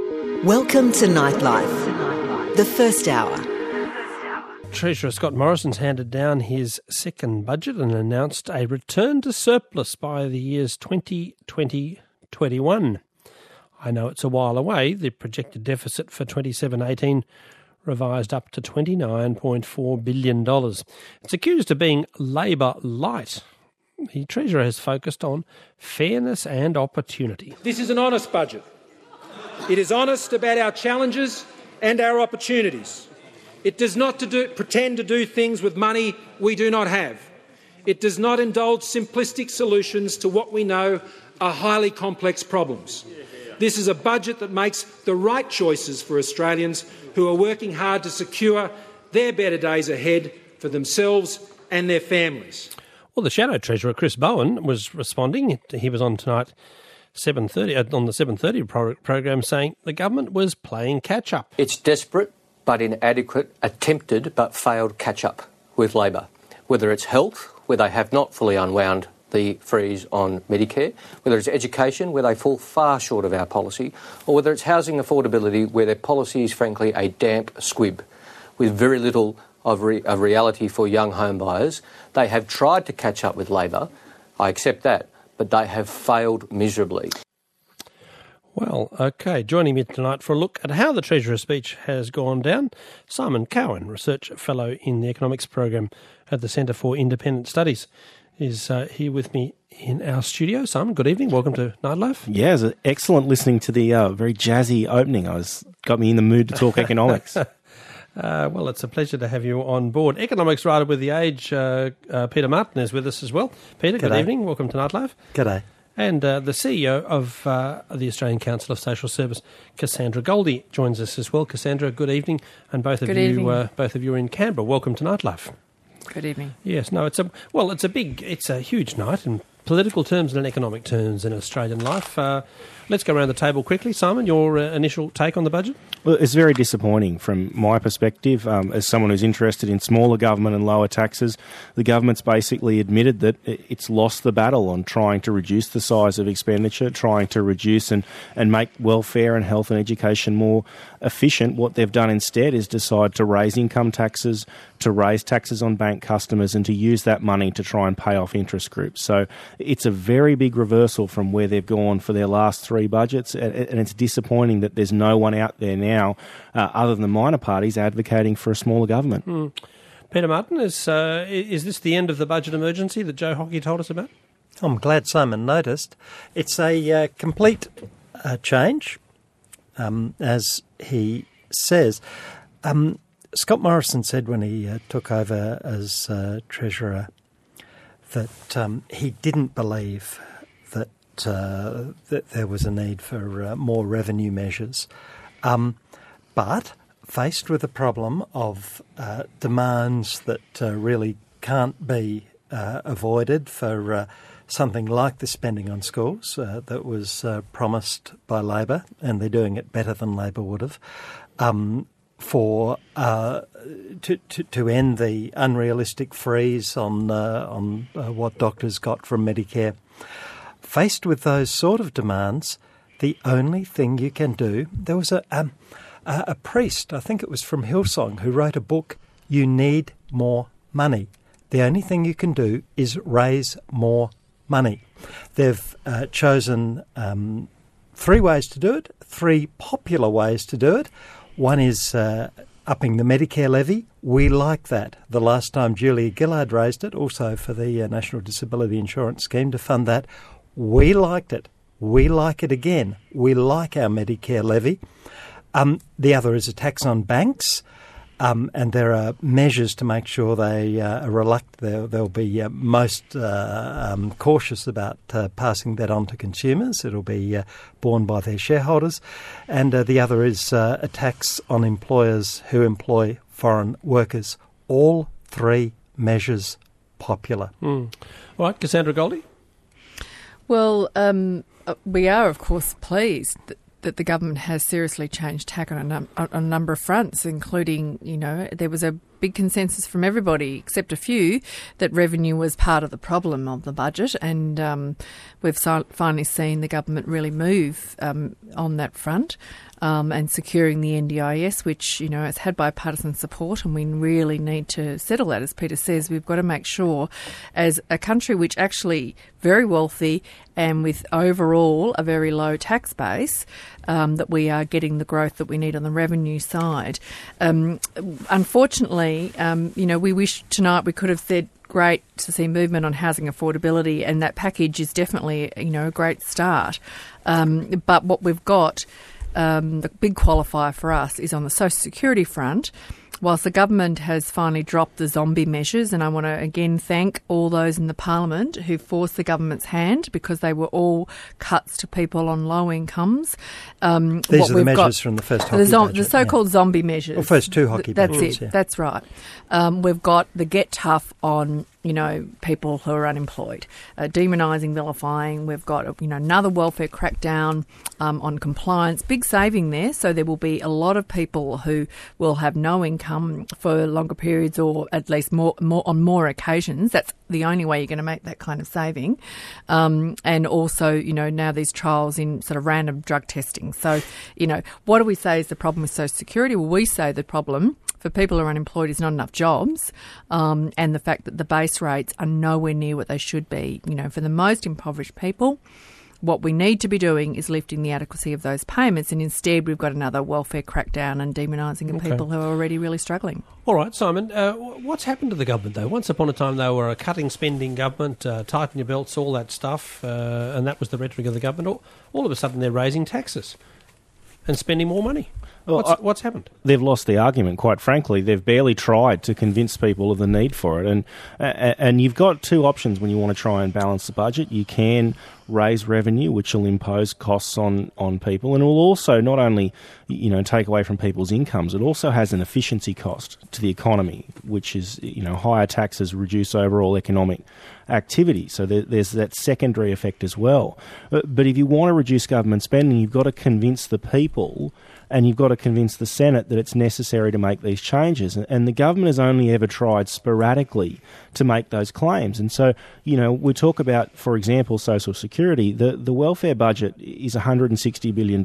Welcome to Nightlife, the first hour. Treasurer Scott Morrison's handed down his second budget and announced a return to surplus by the years 2020-21. I know it's a while away. The projected deficit for 27-18 revised up to $29.4 billion. It's accused of being Labor light. The Treasurer has focused on fairness and opportunity. This is an honest budget. It is honest about our challenges and our opportunities. It does not pretend to do things with money we do not have. It does not indulge simplistic solutions to what we know are highly complex problems. This is a budget that makes the right choices for Australians who are working hard to secure their better days ahead for themselves and their families. Well, the Shadow Treasurer, Chris Bowen, was responding. He was on tonight, 7:30 on the 7:30 program, saying the government was playing catch-up. It's desperate but inadequate, attempted but failed catch-up with Labor. Whether it's health, where they have not fully unwound the freeze on Medicare, whether it's education, where they fall far short of our policy, or whether it's housing affordability, where their policy is frankly a damp squib with very little of reality for young home buyers. They have tried to catch up with Labor, I accept that, but they have failed miserably. Well, OK, joining me tonight for a look at how the Treasurer's speech has gone down, Simon Cowan, Research Fellow in the Economics Program at the Centre for Independent Studies, is here with me in our studio. Simon, good evening. Welcome to Nightlife. Yeah, it was excellent listening to the very jazzy opening. Got me in the mood to talk economics. Well, it's a pleasure to have you on board. Economics writer with The Age, Peter Martin, is with us as well. Peter, good evening. Welcome to Nightlife. G'day. And the CEO of the Australian Council of Social Service, Cassandra Goldie, joins us as well. Cassandra, good evening. And both of you are in Canberra. Welcome to Nightlife. Good evening. Yes, no, it's a huge night in political terms and in economic terms in Australian life. Let's go around the table quickly. Simon, your initial take on the budget? Well, it's very disappointing from my perspective. As someone who's interested in smaller government and lower taxes, the government's basically admitted that it's lost the battle on trying to reduce the size of expenditure, trying to reduce and make welfare and health and education more efficient. What they've done instead is decide to raise income taxes, to raise taxes on bank customers, and to use that money to try and pay off interest groups. So it's a very big reversal from where they've gone for their last three budgets, and it's disappointing that there's no one out there now, other than the minor parties, advocating for a smaller government. Peter Martin, is this the end of the budget emergency that Joe Hockey told us about? I'm glad Simon noticed. It's a complete change, as he says. Scott Morrison said when he took over as Treasurer that he didn't believe that there was a need for more revenue measures. But faced with the problem of demands that really can't be avoided for something like the spending on schools that was promised by Labor, and they're doing it better than Labor would have, to end the unrealistic freeze on what doctors got from Medicare. Faced with those sort of demands, the only thing you can do, there was a priest, I think it was from Hillsong, who wrote a book, You Need More Money. The only thing you can do is raise more money. They've chosen 3 ways to do it, 3 popular ways to do it. One is upping the Medicare levy. We like that. The last time Julia Gillard raised it, also for the National Disability Insurance Scheme to fund that, we liked it. We like it again. We like our Medicare levy. The other is a tax on banks, and there are measures to make sure they are reluctant. They'll be most cautious about passing that on to consumers. It'll be borne by their shareholders. And the other is a tax on employers who employ foreign workers. All 3 measures popular. All right, Cassandra Goldie? Well, we are, of course, pleased that the government has seriously changed tack on a number of fronts, including, there was a big consensus from everybody, except a few, that revenue was part of the problem of the budget, and we've finally seen the government really move on that front. And securing the NDIS, which, has had bipartisan support, and we really need to settle that. As Peter says, we've got to make sure, as a country which actually very wealthy and with overall a very low tax base, that we are getting the growth that we need on the revenue side. Unfortunately, we wish tonight we could have said, great to see movement on housing affordability, and that package is definitely, a great start. But what we've got... the big qualifier for us is on the social security front. Whilst the government has finally dropped the zombie measures, and I want to again thank all those in the parliament who forced the government's hand because they were all cuts to people on low incomes. These are the measures from the first hockey budget. The so-called zombie measures. Well, first two hockey budgets. That's it. Yeah. That's right. We've got the get tough on people who are unemployed, demonising, vilifying. We've got, another welfare crackdown on compliance, big saving there. So there will be a lot of people who will have no income for longer periods, or at least more on more occasions. That's the only way you're going to make that kind of saving. And also, now these trials in sort of random drug testing. So, what do we say is the problem with Social Security? Well, we say the problem for people who are unemployed is not enough jobs, and the fact that the base rates are nowhere near what they should be. For the most impoverished people, what we need to be doing is lifting the adequacy of those payments, and instead we've got another welfare crackdown and demonising of people who are already really struggling. All right, Simon, what's happened to the government, though? Once upon a time, they were a cutting spending government, tighten your belts, all that stuff, and that was the rhetoric of the government. All of a sudden, they're raising taxes and spending more money. Well, What's happened? They've lost the argument, quite frankly. They've barely tried to convince people of the need for it. And you've got two options when you want to try and balance the budget. You can raise revenue, which will impose costs on people, and it will also not only take away from people's incomes, it also has an efficiency cost to the economy, which is higher taxes reduce overall economic activity. So there's that secondary effect as well. But if you want to reduce government spending, you've got to convince the people, and you've got to convince the Senate that it's necessary to make these changes. And the government has only ever tried sporadically to make those claims. And so, we talk about, for example, Social Security. The welfare budget is $160 billion.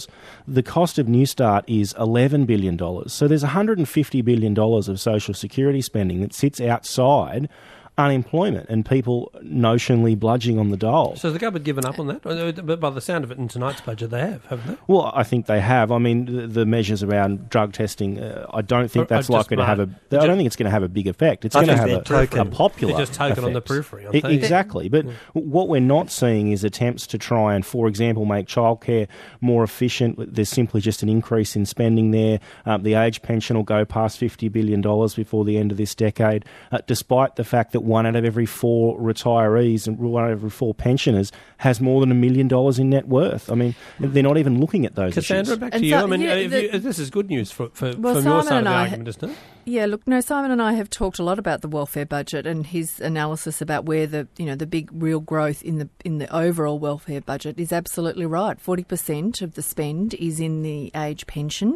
The cost of Newstart is $11 billion. So there's $150 billion of Social Security spending that sits outside unemployment and people notionally bludging on the dole. So has the government given up on that? But by the sound of it, in tonight's budget, they have, haven't they? Well, I think they have. I mean, the measures around drug testing, I don't think that's likely to have I don't think it's going to have a big effect. It's going to have a popular They're just token effect. On the periphery. Exactly. But what we're not seeing is attempts to try and, for example, make childcare more efficient. There's simply just an increase in spending there. The age pension will go past $50 billion before the end of this decade, despite the fact that 1 out of every 4 retirees and 1 out of every 4 pensioners has more than $1 million in net worth. I mean, they're not even looking at those Cassandra, issues. back to you. I mean, this is good news from your side of the argument, isn't it? Yeah, look, Simon and I have talked a lot about the welfare budget and his analysis about where the big real growth in the overall welfare budget is absolutely right. 40% of the spend is in the age pension.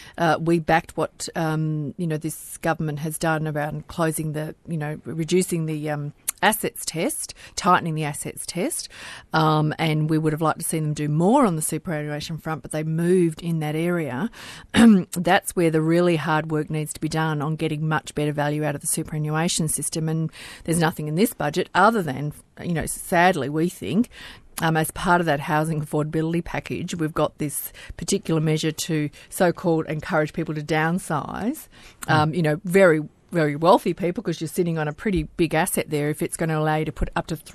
We backed what this government has done around closing reducing the assets test, tightening the assets test, and we would have liked to see them do more on the superannuation front, but they moved in that area. That's where the really hard work needs to be done on getting much better value out of the superannuation system, and there's nothing in this budget other than, sadly, we think, as part of that housing affordability package, we've got this particular measure to so-called encourage people to downsize, very very wealthy people, because you're sitting on a pretty big asset there. If it's going to allow you to put up to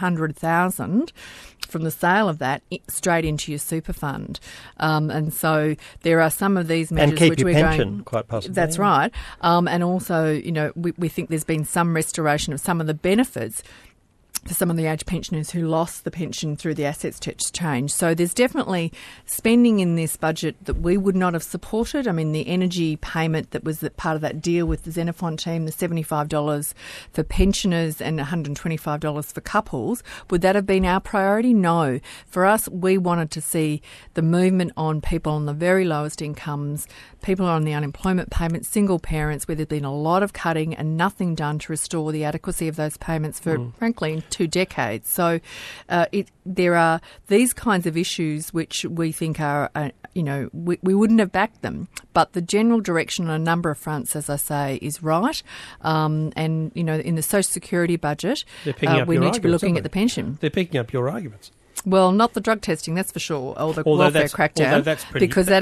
$300,000 from the sale of that straight into your super fund, and so there are some of these measures and keep which your we're pension going, quite possibly. That's right, and also we think there's been some restoration of some of the benefits for some of the age pensioners who lost the pension through the assets change. So there's definitely spending in this budget that we would not have supported. I mean, the energy payment that was part of that deal with the Xenophon team, the $75 for pensioners and $125 for couples, would that have been our priority? No. For us, we wanted to see the movement on people on the very lowest incomes, people on the unemployment payment, single parents, where there's been a lot of cutting and nothing done to restore the adequacy of those payments for, frankly, 2 decades. So there are these kinds of issues which we think are, we wouldn't have backed them. But the general direction on a number of fronts, as I say, is right. And, in the Social Security budget, we need to be looking at the pension. They're picking up your arguments. Well, not the drug testing, that's for sure, or the welfare crackdown, because that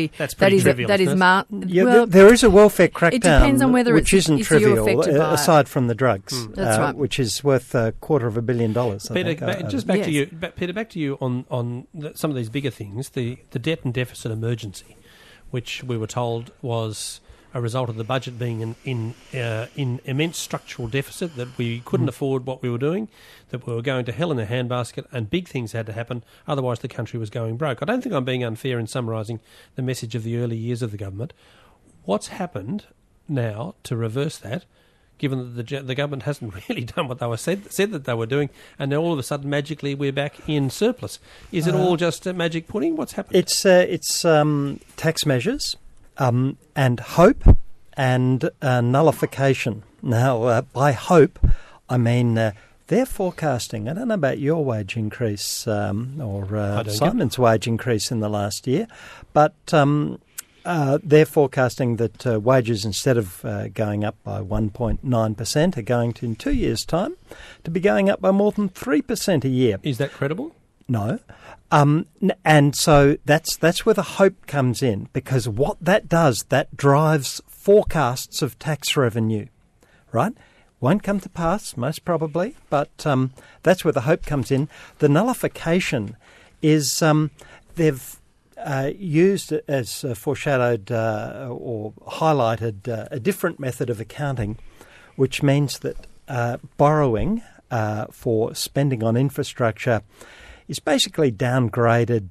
is there is a welfare crackdown, it depends on whether which isn't trivial, aside from the drugs, that's right, which is worth $250 million. Peter, back to you on some of these bigger things, the debt and deficit emergency, which we were told was a result of the budget being in immense structural deficit, that we couldn't afford what we were doing, that we were going to hell in a handbasket, and big things had to happen, otherwise the country was going broke. I don't think I'm being unfair in summarising the message of the early years of the government. What's happened now to reverse that, given that the government hasn't really done what they said that they were doing, and now all of a sudden magically we're back in surplus? Is it all just magic pudding? What's happened? It's tax measures. And hope and nullification. Now, by hope, I mean they're forecasting, I don't know about your wage increase or Simon's wage increase in the last year, but they're forecasting that wages, instead of going up by 1.9%, are going to, in 2 years' time, to be going up by more than 3% a year. Is that credible? No. And so that's where the hope comes in, because what that does, that drives forecasts of tax revenue, right? Won't come to pass, most probably, but that's where the hope comes in. The nullification is they've used as foreshadowed or highlighted a different method of accounting, which means that borrowing for spending on infrastructure is basically downgraded.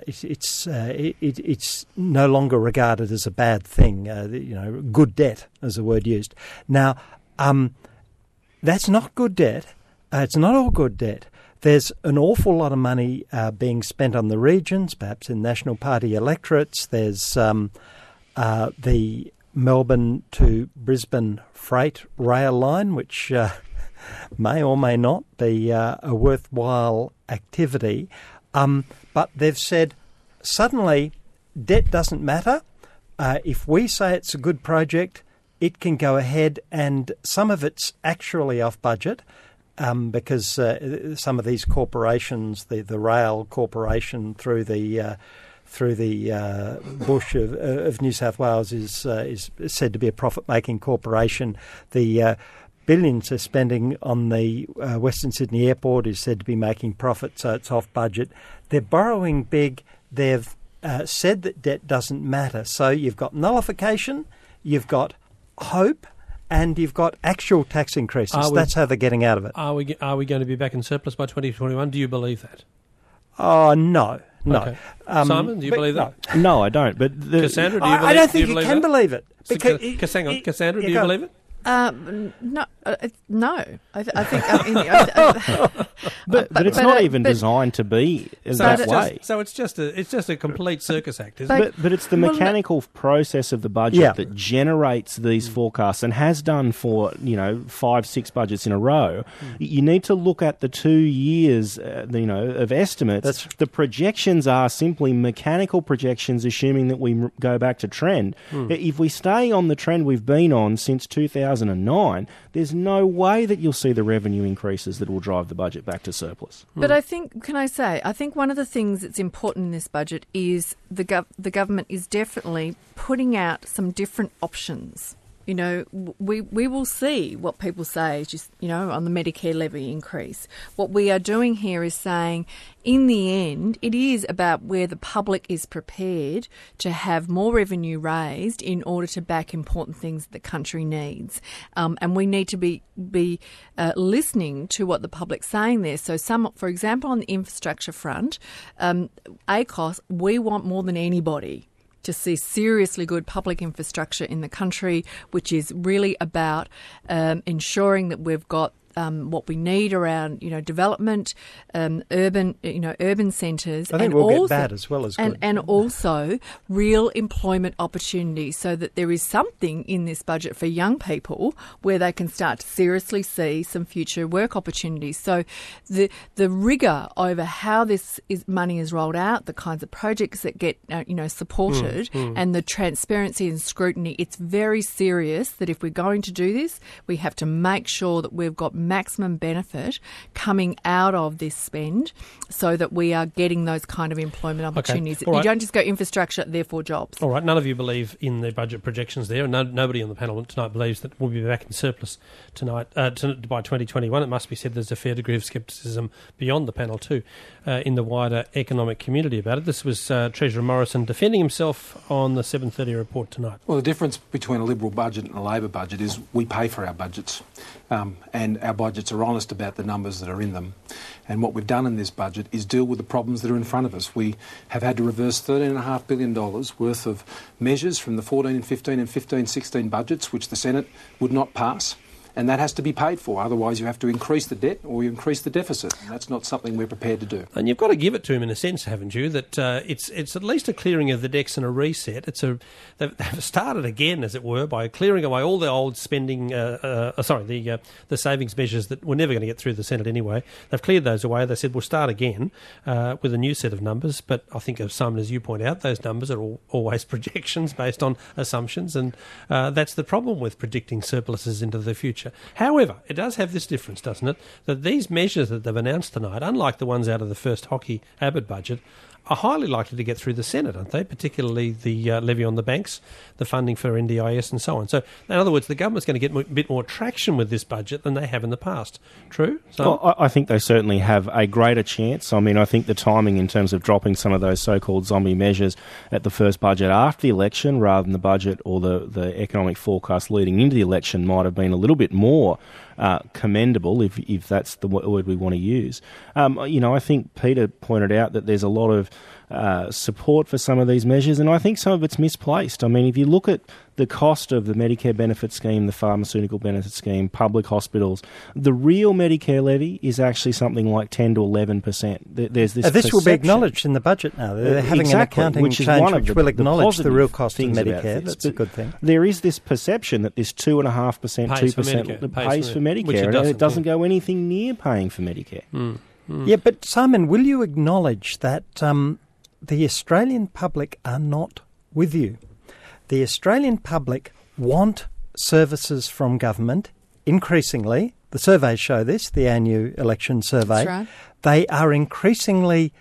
It's no longer regarded as a bad thing. Good debt is the word used. Now, that's not good debt. It's not all good debt. There's an awful lot of money being spent on the regions, perhaps in National Party electorates. There's the Melbourne to Brisbane freight rail line, which may or may not be a worthwhile activity. But they've said suddenly debt doesn't matter. If we say it's a good project, it can go ahead, and some of it's actually off budget because some of these corporations, the rail corporation through the bush of New South Wales is said to be a profit-making corporation. The billions they're spending on the Western Sydney Airport is said to be making profit, so it's off budget. They're borrowing big. They've said that debt doesn't matter. So you've got nullification, you've got hope, and you've got actual tax increases. That's how they're getting out of it. Are we going to be back in surplus by 2021? Do you believe that? Oh, no. Okay. Simon, do you believe that? No, I don't. But Cassandra, do you believe it? I don't think you can believe it. Cassandra, do you believe it? No. I think. But it's not even designed to be that way. So it's just a complete circus act, isn't it? But it's the mechanical process of the budget that generates these forecasts, and has done for 5-6 budgets in a row. You need to look at the 2 years, of estimates. The projections are simply mechanical projections, assuming that we go back to trend. If we stay on the trend we've been on since 2009, there's no way that you'll see the revenue increases that will drive the budget back to surplus. But I think one of the things that's important in this budget is the government is definitely putting out some different options you know, we will see what people say, just, you know, on the Medicare levy increase. What we are doing here is saying, in the end, it is about where the public is prepared to have more revenue raised in order to back important things that the country needs. And we need to be listening to what the public's saying there. So for example, on the infrastructure front, ACOS, we want more than anybody to see seriously good public infrastructure in the country, which is really about ensuring that we've got what we need around, you know, development, urban centres. I think we'll get bad as well as good. And also real employment opportunities, so that there is something in this budget for young people where they can start to seriously see some future work opportunities. So the rigour over how this money is rolled out, the kinds of projects that get supported, and the transparency and scrutiny, it's very serious that if we're going to do this, we have to make sure that we've got maximum benefit coming out of this spend, so that we are getting those kind of employment opportunities. Right. You don't just go infrastructure, therefore jobs. All right, none of you believe in the budget projections there, and nobody on the panel tonight believes that we'll be back in surplus tonight by 2021. It must be said there's a fair degree of scepticism beyond the panel too, in the wider economic community about it. This was Treasurer Morrison defending himself on the 7:30 report tonight. Well, the difference between a Liberal budget and a Labor budget is we pay for our budgets, and our budgets are honest about the numbers that are in them. And what we've done in this budget is deal with the problems that are in front of us. We have had to reverse $13.5 billion worth of measures from the 14 and 15 and 15-16 budgets, which the Senate would not pass. And that has to be paid for. Otherwise, you have to increase the debt or you increase the deficit. And that's not something we're prepared to do. And you've got to give it to him in a sense, haven't you? That it's at least a clearing of the decks and a reset. They've started again, as it were, by clearing away all the old spending. The savings measures that were never going to get through the Senate anyway. They've cleared those away. They said we'll start again with a new set of numbers. But I think, Simon, as you point out, those numbers are always projections based on assumptions, and that's the problem with predicting surpluses into the future. However, it does have this difference, doesn't it, that these measures that they've announced tonight, unlike the ones out of the first Hockey-Abbott budget, are highly likely to get through the Senate, aren't they? Particularly the levy on the banks, the funding for NDIS and so on. So, in other words, the government's going to get a bit more traction with this budget than they have in the past. True? Well, I think they certainly have a greater chance. I mean, I think the timing in terms of dropping some of those so-called zombie measures at the first budget after the election rather than the budget or the economic forecast leading into the election might have been a little bit more commendable, if that's the word we want to use. I think Peter pointed out that there's a lot of support for some of these measures, and I think some of it's misplaced. I mean, if you look at the cost of the Medicare benefit scheme, the pharmaceutical benefit scheme, public hospitals, the real Medicare levy is actually something like 10 to 11%. There's this this will be acknowledged in the budget now. They're having an accounting change which will acknowledge the real cost of Medicare. That's a good thing. There is this perception that this 2.5%, 2% pays for Medicare, and it doesn't go anything near paying for Medicare. Yeah, but Simon, will you acknowledge that the Australian public are not with you? The Australian public want services from government increasingly. The surveys show this, the ANU election survey. That's right. They are increasingly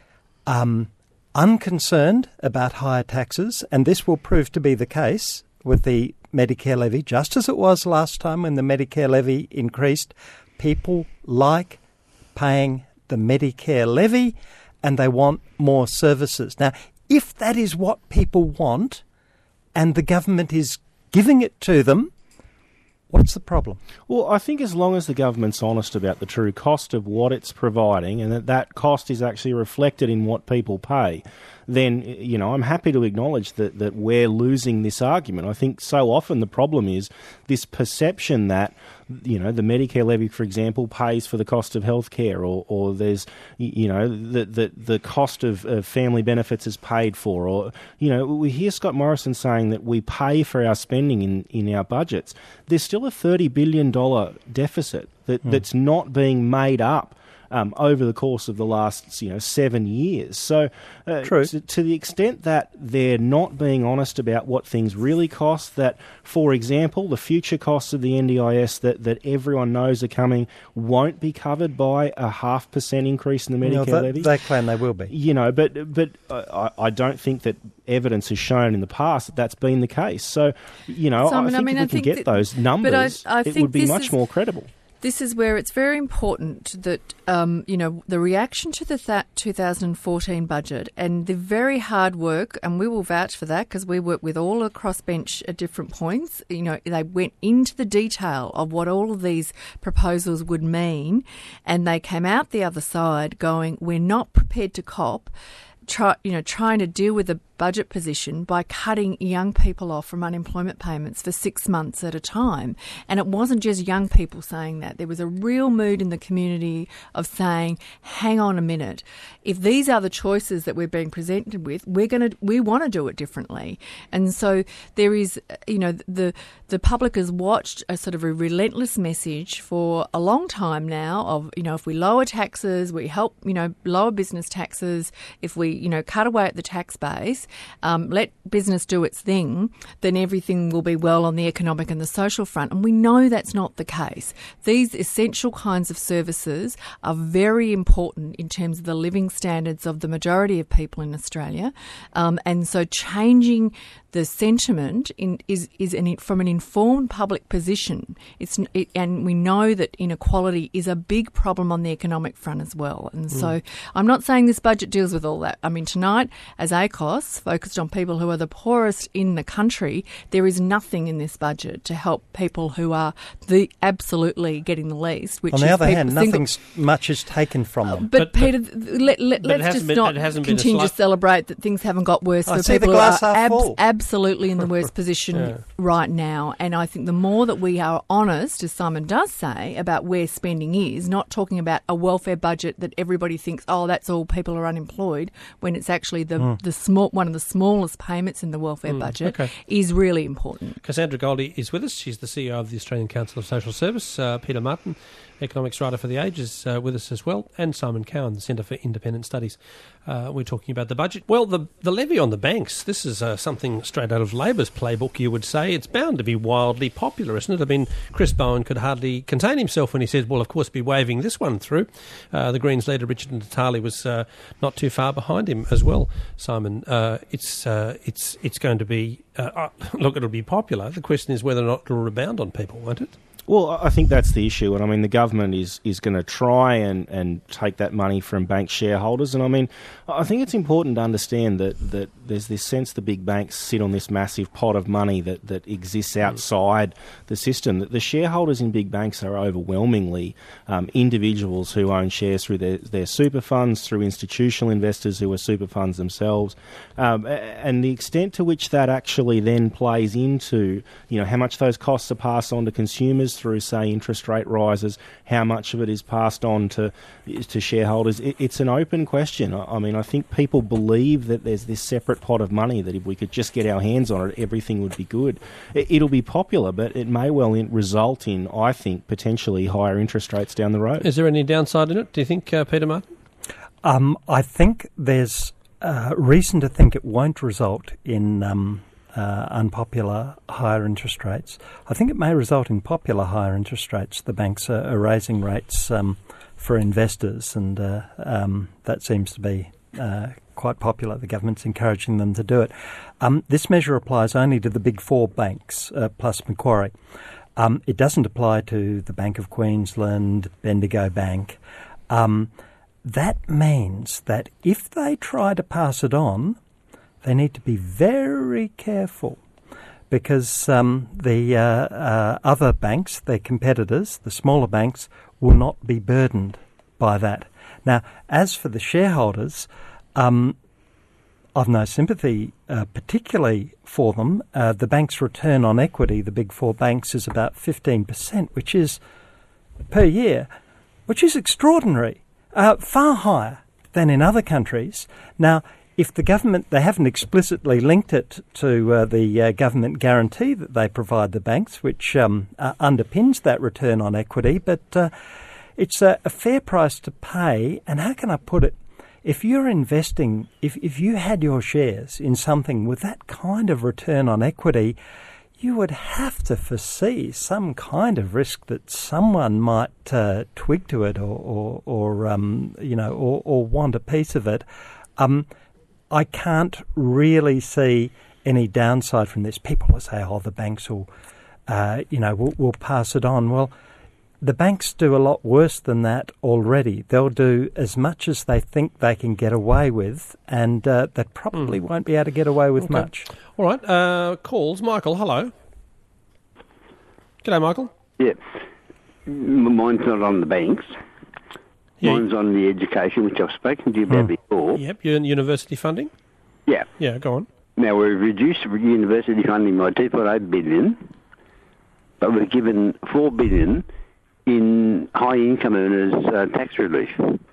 unconcerned about higher taxes, and this will prove to be the case with the Medicare levy, just as it was last time when the Medicare levy increased. People like paying the Medicare levy, and they want more services. Now, if that is what people want, and the government is giving it to them, what's the problem? Well, I think as long as the government's honest about the true cost of what it's providing, and that cost is actually reflected in what people pay, then, I'm happy to acknowledge that we're losing this argument. I think so often the problem is this perception that, the Medicare levy, for example, pays for the cost of healthcare, or there's, the cost of family benefits is paid for, or, we hear Scott Morrison saying that we pay for our spending in our budgets. There's still a $30 billion deficit that's not being made up over the course of the last 7 years. So True. To the extent that they're not being honest about what things really cost, that, for example, the future costs of the NDIS that everyone knows are coming won't be covered by a 0.5% increase in the Medicare levy. They claim they will be. But I don't think that evidence has shown in the past that that's been the case. So, Simon, I think if we can get those numbers, it would be much more credible. This is where it's very important that, the reaction to the 2014 budget and the very hard work, and we will vouch for that because we work with all across bench at different points. They went into the detail of what all of these proposals would mean, and they came out the other side going, we're not prepared to cop, trying to deal with the budget position by cutting young people off from unemployment payments for 6 months at a time. And it wasn't just young people saying that. There was a real mood in the community of saying, hang on a minute, if these are the choices that we're being presented with, we want to do it differently. And so there is, the public has watched a sort of a relentless message for a long time now of, if we lower taxes, we help, lower business taxes, if we, cut away at the tax base, let business do its thing, then everything will be well on the economic and the social front. And we know that's not the case. These essential kinds of services are very important in terms of the living standards of the majority of people in Australia. And so changing the sentiment is from an informed public position. And we know that inequality is a big problem on the economic front as well. And so I'm not saying this budget deals with all that. I mean, tonight, as ACOS focused on people who are the poorest in the country, there is nothing in this budget to help people who are absolutely getting the least. Which on the other hand, much is taken from them. But Peter, let's just not continue to celebrate that things haven't got worse for people who are absolutely in the worst position right now. And I think the more that we are honest, as Simon does say, about where spending is, not talking about a welfare budget that everybody thinks, that's all people are unemployed, when it's actually one of the smallest payments in the welfare budget, is really important. Cassandra Goldie is with us. She's the CEO of the Australian Council of Social Service. Peter Martin, economics writer for The Age, is with us as well, and Simon Cowan, the Centre for Independent Studies. We're talking about the budget. Well, the levy on the banks, this is something straight out of Labor's playbook, you would say. It's bound to be wildly popular, isn't it? I mean, Chris Bowen could hardly contain himself when he says, well, of course, be waving this one through. The Greens leader, Richard Natali, was not too far behind him as well, Simon. It's going to be, look, it'll be popular. The question is whether or not it'll rebound on people, won't it? Well, I think that's the issue. And I mean, the government is going to try and take that money from bank shareholders. And I mean, I think it's important to understand that there's this sense the big banks sit on this massive pot of money that exists outside the system. That the shareholders in big banks are overwhelmingly individuals who own shares through their super funds, through institutional investors who are super funds themselves. And the extent to which that actually then plays into, how much those costs are passed on to consumers through, say, interest rate rises, how much of it is passed on to shareholders. It's an open question. I mean, I think people believe that there's this separate pot of money that if we could just get our hands on it, everything would be good. It'll be popular, but it may well result in, I think, potentially higher interest rates down the road. Is there any downside in it, do you think, Peter Martin? I think there's reason to think it won't result in unpopular higher interest rates. I think it may result in popular higher interest rates. The banks are raising rates for investors, and that seems to be quite popular. The government's encouraging them to do it. This measure applies only to the big four banks, plus Macquarie. It doesn't apply to the Bank of Queensland, Bendigo Bank. That means that if they try to pass it on, they need to be very careful, because the other banks, their competitors, the smaller banks, will not be burdened by that. Now, as for the shareholders, I've no sympathy particularly for them. The bank's return on equity, the big four banks, is about 15%, which is per year, which is extraordinary, far higher than in other countries. Now, if the government, they haven't explicitly linked it to the government guarantee that they provide the banks, which underpins that return on equity, but it's a fair price to pay. And how can I put it? If you're investing, if you had your shares in something with that kind of return on equity, you would have to foresee some kind of risk that someone might twig to it or want a piece of it. I can't really see any downside from this. People will say, "Oh, the banks will, will pass it on." Well, the banks do a lot worse than that already. They'll do as much as they think they can get away with, and they probably won't be able to get away with much. All right. Calls. Michael, hello. G'day, Michael. Yeah. Mine's not on the banks. Yeah. Mine's on the education, which I've spoken to you about before. Yep, you're in university funding? Yeah. Yeah, go on. Now, we've reduced university funding by 2.8 billion, but we've given 4 billion in high-income earners tax relief.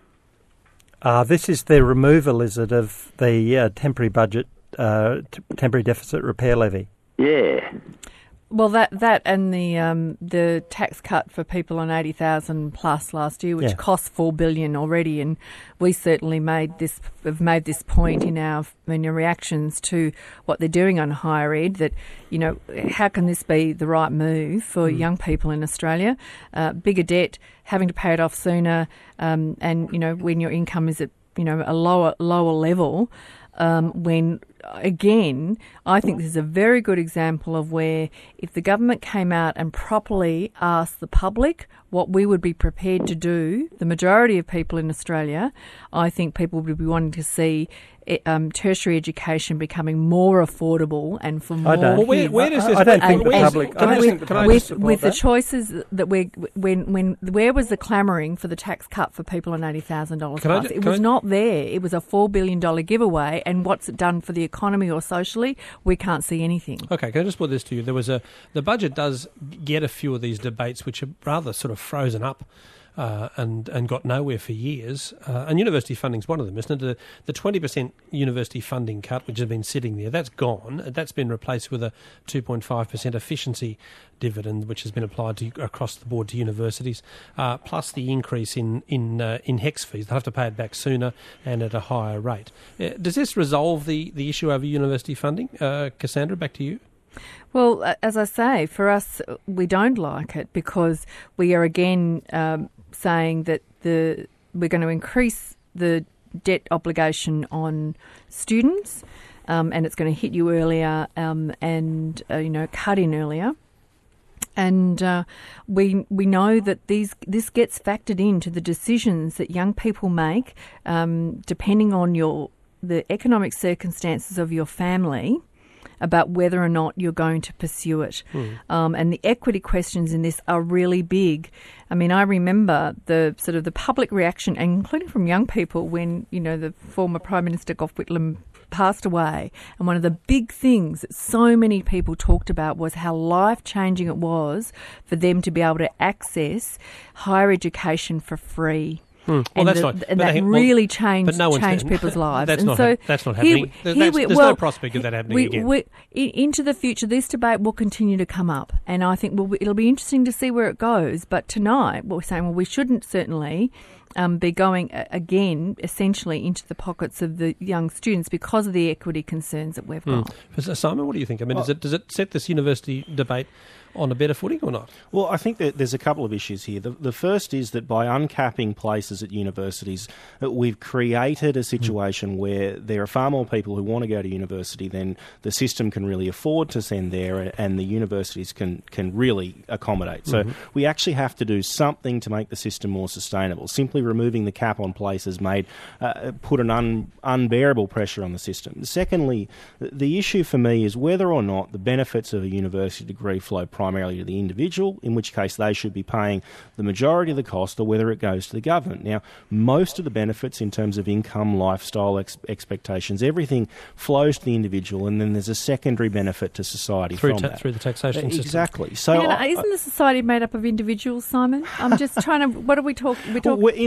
This is the removal, is it, of the temporary budget, temporary deficit repair levy? Yeah. Well, that and the tax cut for people on 80,000 plus last year, which cost $4 billion already, and we certainly have made this point in our reactions to what they're doing on higher ed. That how can this be the right move for young people in Australia? Bigger debt, having to pay it off sooner, and when your income is at a lower level. When, again, I think this is a very good example of where if the government came out and properly asked the public what we would be prepared to do, the majority of people in Australia, I think people would be wanting to see tertiary education becoming more affordable and for more kids. Where does this? I don't think the public. With the choices that where was the clamouring for the tax cut for people on $80,000 plus? It was not there. It was a $4 billion giveaway, and what's it done for the economy or socially? We can't see anything. Okay, can I just put this to you? The budget does get a few of these debates which are rather sort of frozen up. And got nowhere for years. And university funding's one of them, isn't it? The 20% university funding cut, which has been sitting there, that's gone. That's been replaced with a 2.5% efficiency dividend, which has been applied across the board to universities, plus the increase in HECS fees. They'll have to pay it back sooner and at a higher rate. Does this resolve the issue over university funding? Cassandra, back to you. Well, as I say, for us, we don't like it because we are again saying that we're going to increase the debt obligation on students, and it's going to hit you earlier, and cut in earlier. And we know that this gets factored into the decisions that young people make, depending on the economic circumstances of your family, about whether or not you're going to pursue it. And the equity questions in this are really big. I mean, I remember the public reaction, including from young people, when, the former Prime Minister Gough Whitlam passed away. And one of the big things that so many people talked about was how life-changing it was for them to be able to access higher education for free. Well, that really changed people's lives. That's not happening. There's no prospect of that happening again. Into the future, this debate will continue to come up, and I think it'll be interesting to see where it goes. But tonight, what we're saying, we shouldn't certainly be going again, essentially, into the pockets of the young students because of the equity concerns that we've got. Simon, what do you think? I mean, does it set this university debate on a better footing or not? Well, I think that there's a couple of issues here. The first is that by uncapping places at universities, we've created a situation where there are far more people who want to go to university than the system can really afford to send there, and the universities can really accommodate. So we actually have to do something to make the system more sustainable. Simply removing the cap on places put an unbearable pressure on the system. Secondly, the issue for me is whether or not the benefits of a university degree flow primarily to the individual, in which case they should be paying the majority of the cost, or whether it goes to the government. Now, most of the benefits in terms of income, lifestyle expectations, everything flows to the individual, and then there's a secondary benefit to society through that. Through the taxation system. Exactly. So, isn't the society made up of individuals, Simon? I'm just trying to... What are we talking... Well, in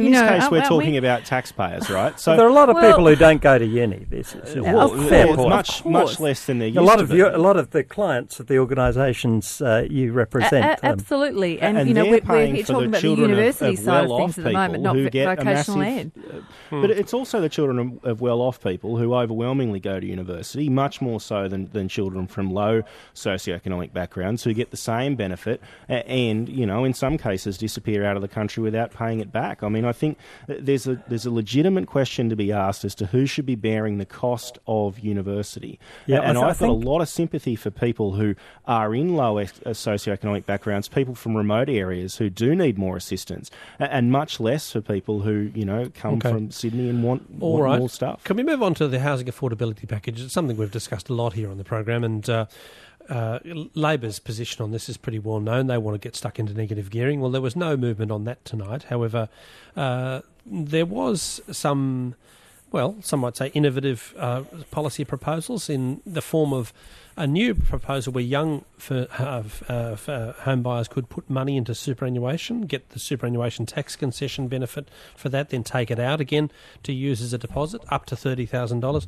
in this case, we're talking about taxpayers, right? So there are a lot of people who don't go to uni. This is much less than there used to be. A lot of the clients of the organisations you represent. Absolutely, and you know, we're talking about the university side of things at the moment, not vocational ed. But it's also the children of well-off people who overwhelmingly go to university, much more so than children from low socioeconomic backgrounds who get the same benefit and, you know, in some cases disappear out of the country without paying it back. I mean, I think there's a legitimate question to be asked as to who should be bearing the cost of university. Yeah, and I've got a lot of sympathy for people who are in low socioeconomic backgrounds, people from remote areas who do need more assistance, and much less for people who, you know, come from Sydney and want more stuff. Can we move on to the housing affordability package? It's something we've discussed a lot here on the program, and Labor's position on this is pretty well known. They want to get stuck into negative gearing. Well, there was no movement on that tonight. However, there was some might say innovative policy proposals in the form of a new proposal where young home buyers could put money into superannuation, get the superannuation tax concession benefit for that, then take it out again to use as a deposit up to $30,000,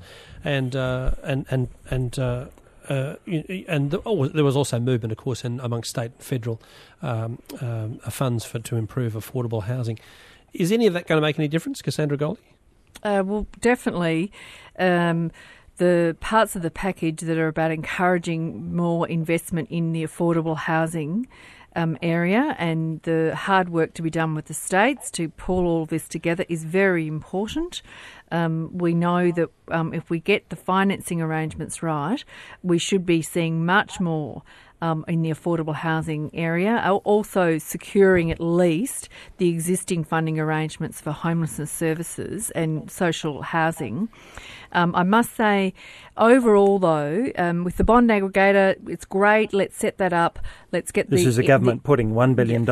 and there was also movement, of course, amongst state and federal funds to improve affordable housing. Is any of that going to make any difference, Cassandra Goldie? Well, definitely. The parts of the package that are about encouraging more investment in the affordable housing area and the hard work to be done with the states to pull all of this together is very important. We know that if we get the financing arrangements right, we should be seeing much more in the affordable housing area, also securing at least the existing funding arrangements for homelessness services and social housing. I must say, overall though, with the bond aggregator, it's great. Let's set that up. Let's get this is a government putting $1 billion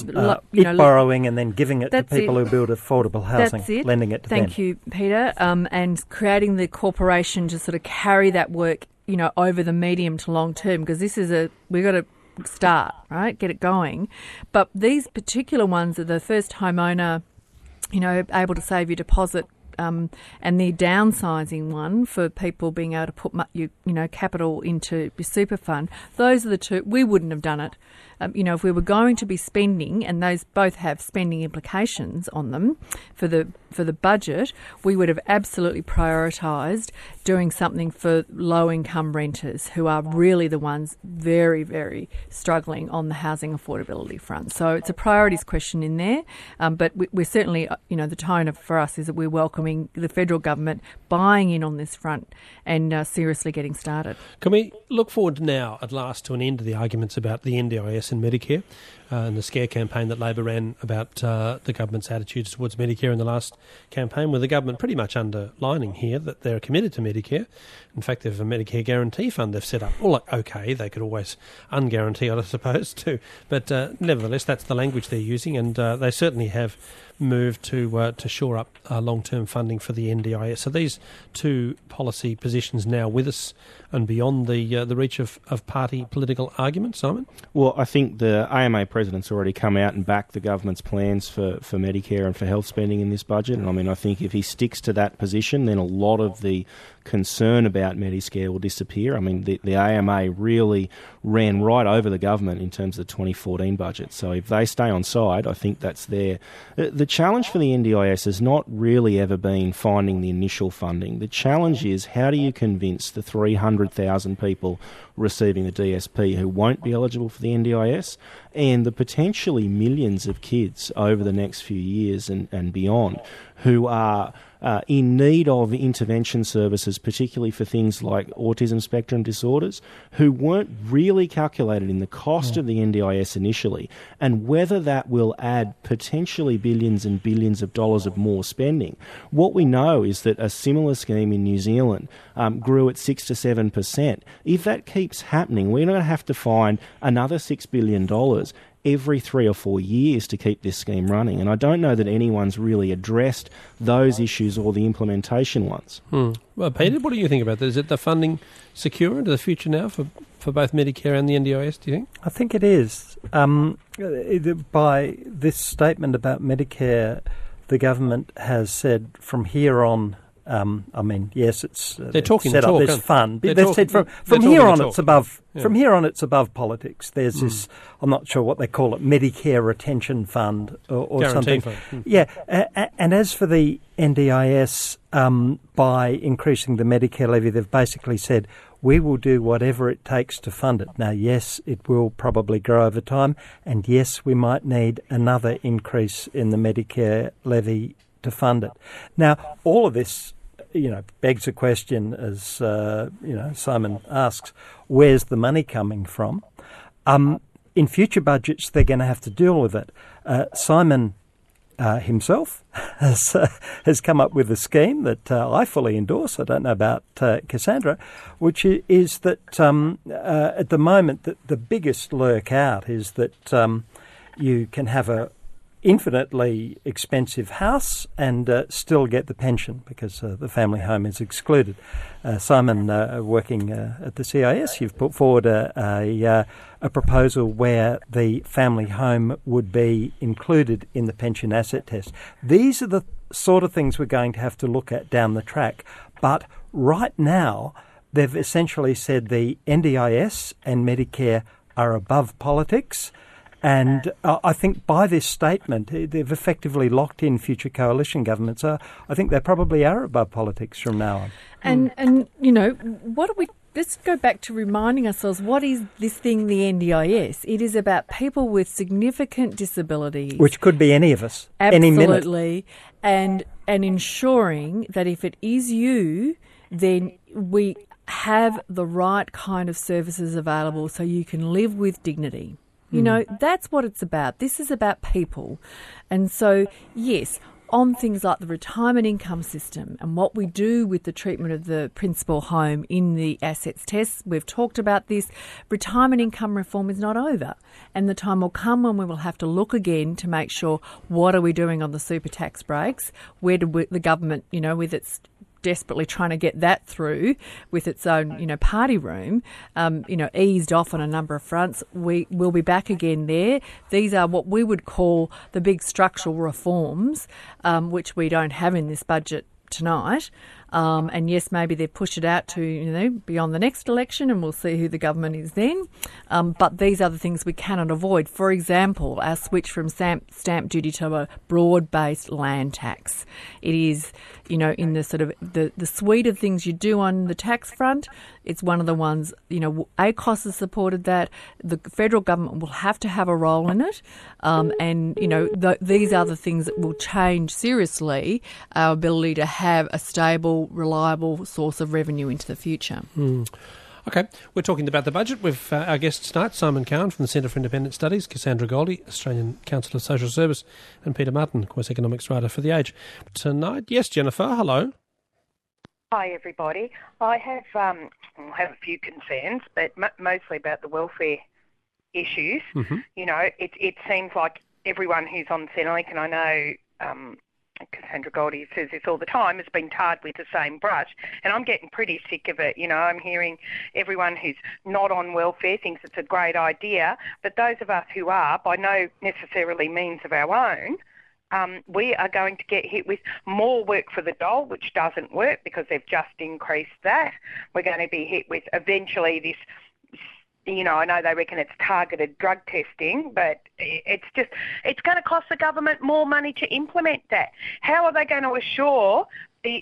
borrowing and then giving it to people who build affordable housing, lending it to them. Thank you, Peter, and creating the corporation to sort of carry that work, you know, over the medium to long term, because we've got to start, right, get it going. But these particular ones are the first homeowner, you know, able to save your deposit, and the downsizing one for people being able to put capital into your super fund. Those are the two. We wouldn't have done it. If we were going to be spending, and those both have spending implications on them for the budget, we would have absolutely prioritised doing something for low-income renters who are really the ones very, very struggling on the housing affordability front. So it's a priorities question in there, but we're certainly, the tone for us is that we're welcoming the federal government buying in on this front and seriously getting started. Can we look forward now at last to an end to the arguments about the NDIS and Medicare and the scare campaign that Labor ran about the government's attitudes towards Medicare in the last campaign, with the government pretty much underlining here that they're committed to Medicare. In fact, they have a Medicare guarantee fund they've set up. Well, okay, they could always unguarantee it, I suppose, too. But nevertheless, that's the language they're using, and they certainly have moved to shore up long-term funding for the NDIS. So these two policy positions now with us and beyond the reach of party political argument, Simon? Well, I think the AMA president's already come out and backed the government's plans for Medicare and for health spending in this budget. And I mean, I think if he sticks to that position, then a lot of the concern about Medicare will disappear. I mean, the AMA really ran right over the government in terms of the 2014 budget. So if they stay on side, I think that's there. The challenge for the NDIS has not really ever been finding the initial funding. The challenge is, how do you convince the 300,000 people receiving the DSP who won't be eligible for the NDIS, and the potentially millions of kids over the next few years and beyond who are in need of intervention services, particularly for things like autism spectrum disorders, who weren't really calculated in the cost of the NDIS initially, and whether that will add potentially billions and billions of dollars of more spending. What we know is that a similar scheme in New Zealand grew at 6 to 7%. If that keeps happening, we're going to have to find another $6 billion every 3 or 4 years to keep this scheme running. And I don't know that anyone's really addressed those issues or the implementation ones. Well, Peter, what do you think about that? Is it the funding secure into the future now for both Medicare and the NDIS, do you think? I think it is. By this statement about Medicare the government has said from here on, yes, it's they're talking set the up talk, this fund. they're They've talk- said they're from talking here the on talk. it's above. Yeah. From here on, it's above politics. There's this. I'm not sure what they call it, Medicare Retention Fund or Guarantee something. fund. Yeah, and as for the NDIS, by increasing the Medicare levy, they've basically said we will do whatever it takes to fund it. Now, yes, it will probably grow over time, and yes, we might need another increase in the Medicare levy to fund it. Now, all of this, begs a question, as Simon asks, where's the money coming from? In future budgets, they're going to have to deal with it. Simon himself has come up with a scheme that I fully endorse. I don't know about Cassandra, which is that at the moment the biggest lurk out is that you can have a infinitely expensive house and still get the pension because the family home is excluded. Simon, working at the CIS, you've put forward a proposal where the family home would be included in the pension asset test. These are the sort of things we're going to have to look at down the track. But right now, they've essentially said the NDIS and Medicare are above politics. And I think by this statement, they've effectively locked in future coalition governments. So I think they probably are above politics from now on. And what do we... Let's go back to reminding ourselves, what is this thing, the NDIS? It is about people with significant disabilities. Which could be any of us, any minute. Absolutely. And ensuring that if it is you, then we have the right kind of services available so you can live with dignity. That's what it's about. This is about people. And so, yes, on things like the retirement income system and what we do with the treatment of the principal home in the assets test, we've talked about this. Retirement income reform is not over. And the time will come when we will have to look again to make sure what are we doing on the super tax breaks? Where do the government, with its desperately trying to get that through with its own, party room, eased off on a number of fronts. We will be back again there. These are what we would call the big structural reforms, which we don't have in this budget tonight. And yes, maybe they've pushed it out to, beyond the next election, and we'll see who the government is then. But these are the things we cannot avoid. For example, our switch from stamp duty to a broad-based land tax. It is, in the sort of the suite of things you do on the tax front, it's one of the ones, ACOS has supported that. The federal government will have to have a role in it. These are the things that will change seriously our ability to have a stable, reliable source of revenue into the future. Okay, we're talking about the budget with our guests tonight, Simon Cowan from the Centre for Independent Studies, Cassandra Goldie, Australian Council of Social Service, and Peter Martin, of course, economics writer for The Age. Tonight, yes, Jennifer, hello. Hi, everybody. I have a few concerns, but mostly about the welfare issues. Mm-hmm. It seems like everyone who's on Centrelink, and I know Cassandra Goldie says this all the time, has been tarred with the same brush, and I'm getting pretty sick of it. I'm hearing everyone who's not on welfare thinks it's a great idea, but those of us who are, by no necessarily means of our own, we are going to get hit with more work for the dole, which doesn't work because they've just increased that. We're going to be hit with eventually this, I know they reckon it's targeted drug testing, but it's going to cost the government more money to implement that. How are they going to assure the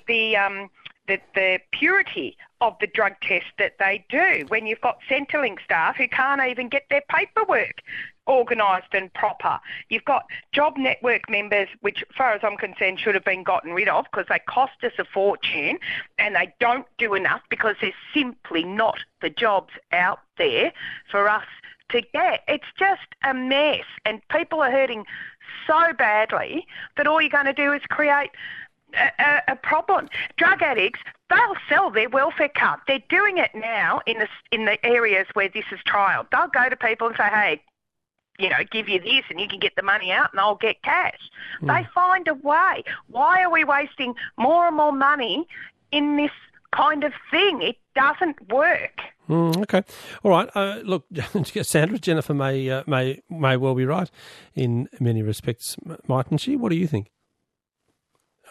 purity of the drug test that they do when you've got Centrelink staff who can't even get their paperwork organised and proper? You've got job network members, which, as far as I'm concerned, should have been gotten rid of because they cost us a fortune and they don't do enough because there's simply not the jobs out there for us to get. It's just a mess and people are hurting so badly that all you're going to do is create a problem. Drug addicts, they'll sell their welfare card. They're doing it now in the areas where this is trialled. They'll go to people and say, hey, give you this and you can get the money out and I'll get cash. They find a way. Why are we wasting more and more money in this kind of thing? It doesn't work. Okay. All right. Look, Sandra, Jennifer may well be right in many respects, mightn't she? What do you think?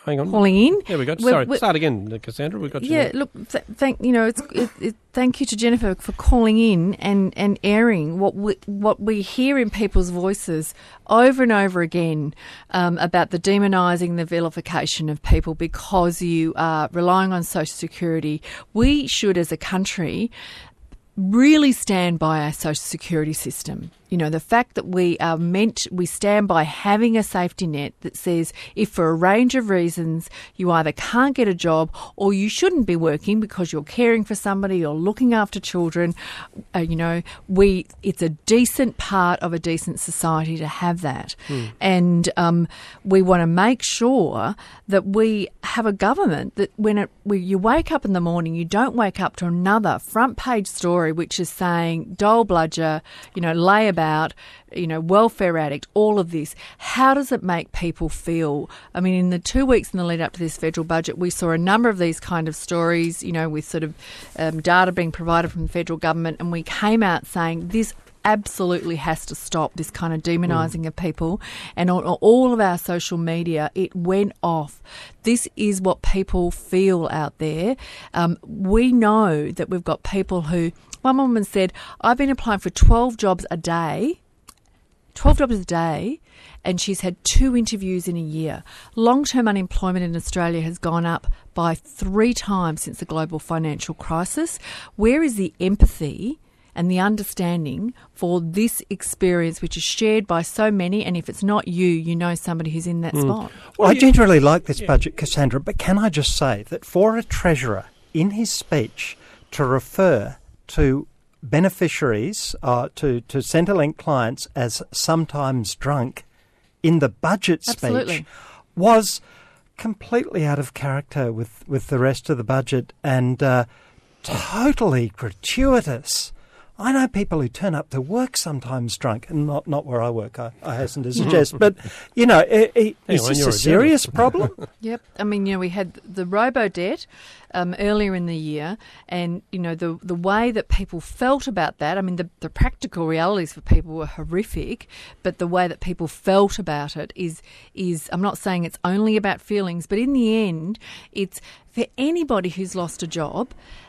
hang on. calling in. There we go. Sorry, start again, Cassandra. We got you. Yeah, look, thank you to Jennifer for calling in and airing what we hear in people's voices over and over again about the demonising, the vilification of people because you are relying on Social Security. We should, as a country, really stand by our social security system. You know, the fact that we stand by having a safety net that says if for a range of reasons you either can't get a job or you shouldn't be working because you're caring for somebody or looking after children, it's a decent part of a decent society to have that. And we want to make sure that we have a government that when you wake up in the morning, you don't wake up to another front page story which is saying dole bludger, lay about, welfare addict, all of this. How does it make people feel? I mean, in the 2 weeks in the lead up to this federal budget, we saw a number of these kind of stories, with sort of data being provided from the federal government, and we came out saying this absolutely has to stop, this kind of demonising of people. And on all of our social media, it went off. This is what people feel out there. We know that we've got people who... One woman said, I've been applying for 12 jobs a day, and she's had 2 interviews in a year. Long-term unemployment in Australia has gone up by 3 times since the global financial crisis. Where is the empathy and the understanding for this experience, which is shared by so many, and if it's not you, you know somebody who's in that spot? Well, I generally like this budget, Cassandra, but can I just say that for a Treasurer in his speech to refer to beneficiaries, to Centrelink clients as sometimes drunk in the budget speech was completely out of character with the rest of the budget and totally gratuitous. I know people who turn up to work sometimes drunk, and not where I work, I hasten to suggest. But, is this a serious problem? Yep. I mean, we had the robo-debt earlier in the year, and, the way that people felt about that, I mean, the practical realities for people were horrific, but the way that people felt about it is I'm not saying it's only about feelings, but in the end, it's for anybody who's lost a job.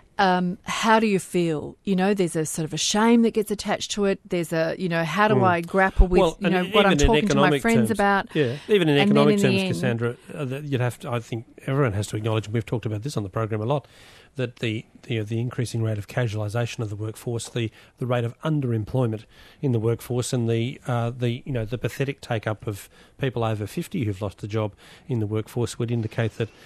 How do you feel? There's a sort of a shame that gets attached to it. There's a, how do I grapple with, what I'm talking to my friends about? Yeah, even in economic terms, Cassandra, you'd have to, I think everyone has to acknowledge, and we've talked about this on the program a lot, that the increasing rate of casualisation of the workforce, the rate of underemployment in the workforce, and the pathetic take-up of people over 50 who've lost a job in the workforce would indicate that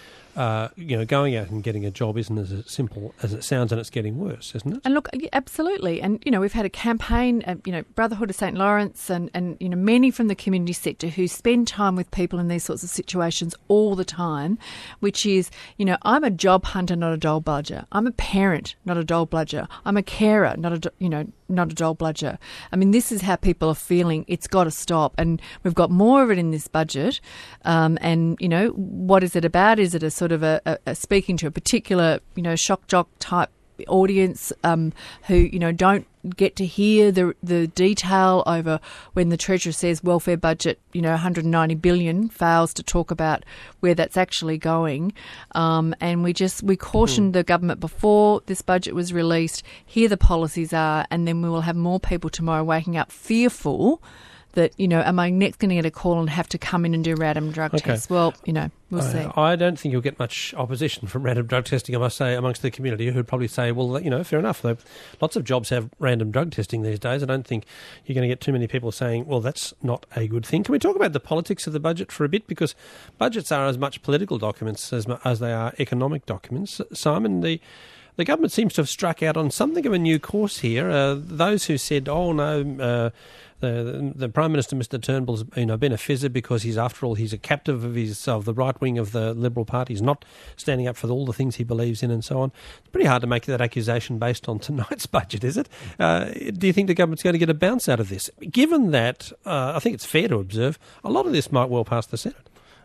going out and getting a job isn't as simple as it sounds, and it's getting worse, isn't it? And look, absolutely. And, we've had a campaign, Brotherhood of St. Lawrence and many from the community sector who spend time with people in these sorts of situations all the time, which is, I'm a job hunter, not a dole bludger. I'm a parent, not a dole bludger. I'm a carer, not a dole bludger. I mean, this is how people are feeling. It's got to stop. And we've got more of it in this budget. What is it about? Is it a sort of a speaking to a particular, shock jock type audience who, don't get to hear the detail over when the Treasurer says welfare budget, 190 billion, fails to talk about where that's actually going. And we cautioned the government before this budget was released, here the policies are, and then we will have more people tomorrow waking up fearful that, am I next going to get a call and have to come in and do random drug tests? Well, we'll see. I don't think you'll get much opposition from random drug testing, I must say, amongst the community, who'd probably say, well, fair enough. Lots of jobs have random drug testing these days. I don't think you're going to get too many people saying, well, that's not a good thing. Can we talk about the politics of the budget for a bit? Because budgets are as much political documents as they are economic documents. Simon, the government seems to have struck out on something of a new course here. Those who said, oh, no, the Prime Minister, Mr Turnbull's been a fizzer because he's a captive of the right wing of the Liberal Party. He's not standing up for all the things he believes in and so on. It's pretty hard to make that accusation based on tonight's budget, is it? Do you think the government's going to get a bounce out of this? Given that, I think it's fair to observe, a lot of this might well pass the Senate.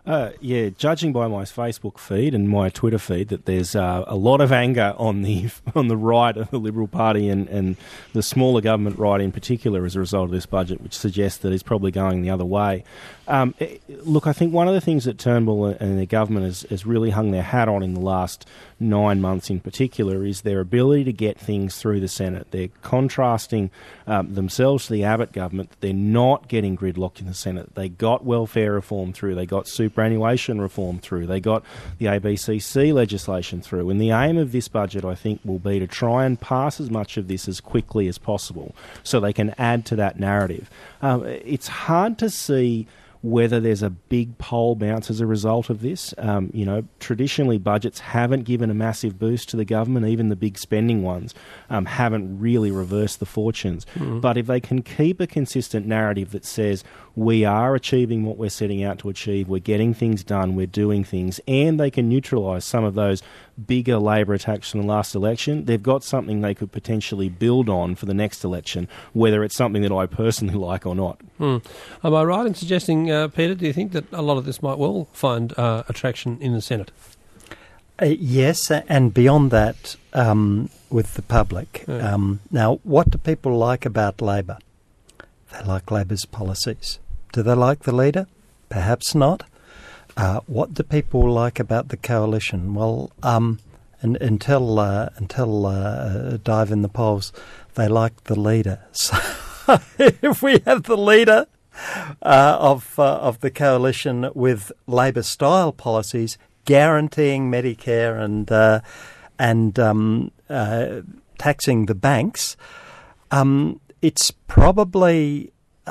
Yeah, judging by my Facebook feed and my Twitter feed, that there's a lot of anger on the right of the Liberal Party and the smaller government right in particular as a result of this budget, which suggests that it's probably going the other way. Look, I think one of the things that Turnbull and the government has really hung their hat on in the last 9 months in particular is their ability to get things through the Senate. They're contrasting themselves to the Abbott government. They're not getting gridlocked in the Senate. They got welfare reform through. They got superannuation reform through. They got the ABCC legislation through. And the aim of this budget, I think, will be to try and pass as much of this as quickly as possible so they can add to that narrative. It's hard to see whether there's a big poll bounce as a result of this. Traditionally budgets haven't given a massive boost to the government. Even the big spending ones haven't really reversed the fortunes. Mm-hmm. But if they can keep a consistent narrative that says we are achieving what we're setting out to achieve, we're getting things done, we're doing things, and they can neutralise some of those bigger Labor attacks from the last election, they've got something they could potentially build on for the next election, whether it's something that I personally like or not. Am I right in suggesting, Peter, do you think that a lot of this might well find attraction in the Senate? Yes, and beyond that, with the public. Yeah. Now, what do people like about Labor? They like Labor's policies. Do they like the leader? Perhaps not. What do people like about the coalition? Well, until dive in the polls, they like the leader. So if we have the leader of the coalition with Labor-style policies guaranteeing Medicare and taxing the banks, it's probably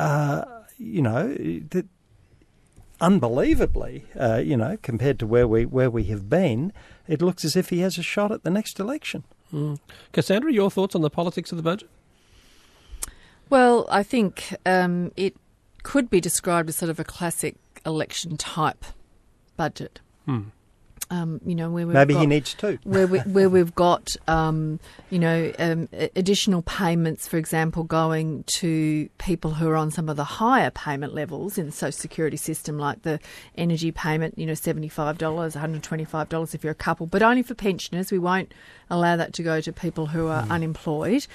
unbelievably, compared to where we have been, it looks as if he has a shot at the next election. Cassandra, your thoughts on the politics of the budget? Well, I think it could be described as sort of a classic election type budget. Where maybe he needs to. where we've got, additional payments, for example, going to people who are on some of the higher payment levels in the social security system, like the energy payment, $75, $125 if you're a couple, but only for pensioners. We won't allow that to go to people who are unemployed.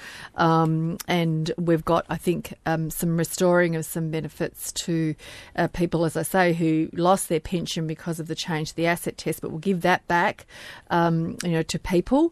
And we've got, I think, some restoring of some benefits to people, as I say, who lost their pension because of the change to the asset test, but we'll give that back, to people.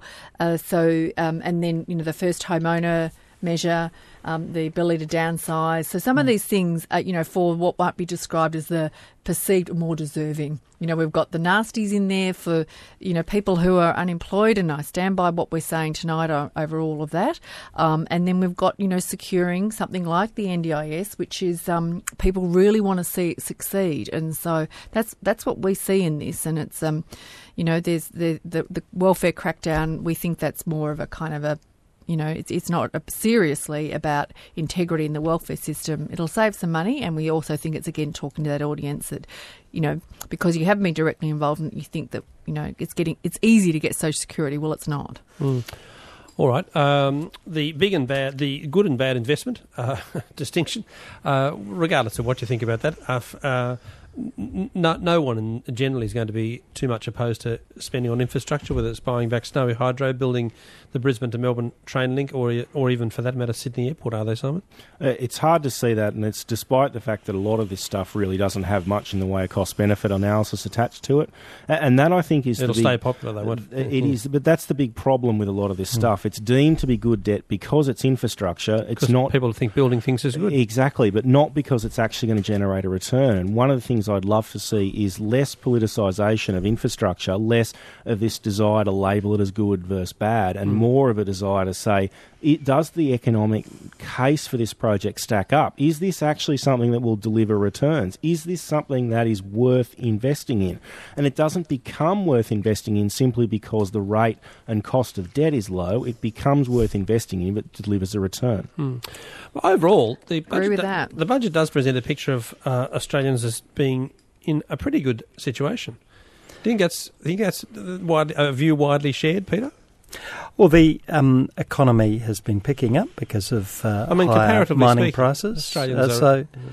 And then, the first homeowner measure, the ability to downsize. So some of these things, for what might be described as the perceived more deserving. We've got the nasties in there for, people who are unemployed, and I stand by what we're saying tonight over all of that. And then we've got, securing something like the NDIS, which is people really want to see it succeed. And so that's what we see in this. And it's, there's the welfare crackdown. We think that's more of a kind of a, it's not seriously about integrity in the welfare system. It'll save some money, and we also think it's, again, talking to that audience that, because you haven't been directly involved and you think that, it's easy to get Social Security. Well, it's not. All right. The big and bad, the good and bad investment distinction, regardless of what you think about that, no one generally is going to be too much opposed to spending on infrastructure, whether it's buying back Snowy Hydro, building the Brisbane to Melbourne train link, or even, for that matter, Sydney Airport, are they, Simon? It's hard to see that, and it's despite the fact that a lot of this stuff really doesn't have much in the way of cost-benefit analysis attached to it. And that, I think, is... It'll stay popular, though, won't it? It is, but that's the big problem with a lot of this stuff. It's deemed to be good debt because it's infrastructure. It's not... People think building things is good. Exactly, but not because it's actually going to generate a return. And one of the things I'd love to see is less politicisation of infrastructure, less of this desire to label it as good versus bad, and more of a desire to say, does the economic case for this project stack up? Is this actually something that will deliver returns? Is this something that is worth investing in? And it doesn't become worth investing in simply because the rate and cost of debt is low. It becomes worth investing in if it delivers a return. Well, overall, the budget does present a picture of Australians as being in a pretty good situation. Do you think that's a view widely shared, Peter? Well, the economy has been picking up because of higher mining prices.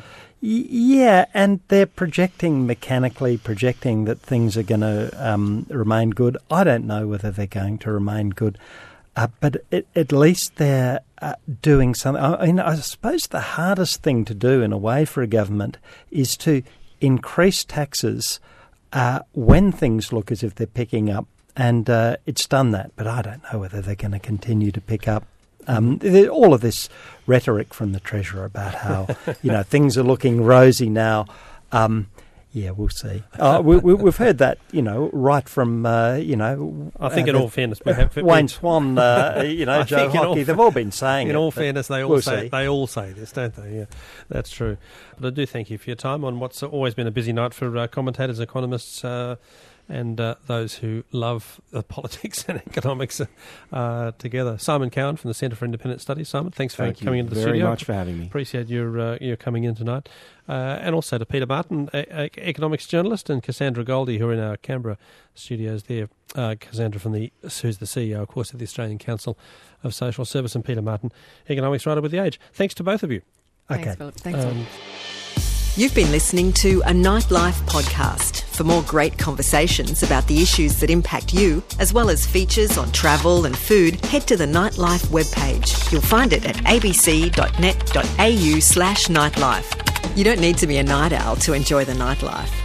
Yeah, and they're mechanically projecting that things are going to remain good. I don't know whether they're going to remain good, but at least they're doing something. I mean, I suppose the hardest thing to do in a way for a government is to increase taxes when things look as if they're picking up, and it's done that. But I don't know whether they're going to continue to pick up. All of this rhetoric from the Treasurer about how things are looking rosy now. Yeah, we'll see. We've heard that, right from I think in all fairness, Wayne Swan, Joe Hockey, they've all been saying it. In all fairness, they all say this, don't they? Yeah, that's true. But I do thank you for your time on what's always been a busy night for commentators, economists, and those who love politics and economics together. Simon Cowan from the Centre for Independent Studies. Simon, thanks for coming into the studio. Thank you very much for having me. Appreciate your coming in tonight. And also to Peter Martin, economics journalist, and Cassandra Goldie, who are in our Canberra studios there. Cassandra who's the CEO, of course, of the Australian Council of Social Service, and Peter Martin, economics writer with The Age. Thanks to both of you. Thanks, Okay. Philip. Thanks. You've been listening to a Nightlife podcast. For more great conversations about the issues that impact you, as well as features on travel and food, head to the Nightlife webpage. You'll find it at abc.net.au/nightlife. You don't need to be a night owl to enjoy the nightlife.